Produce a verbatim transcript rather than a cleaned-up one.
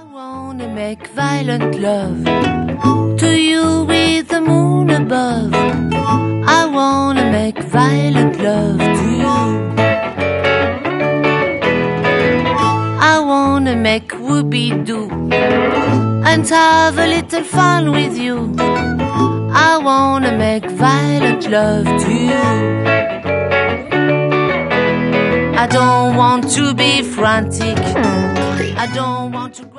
wanna make violent love to you with the moon above. I wanna make violent love to you. I wanna make whoopee-doo and have a little fun with you. I wanna make violent love to you. I don't want to be frantic. I don't want to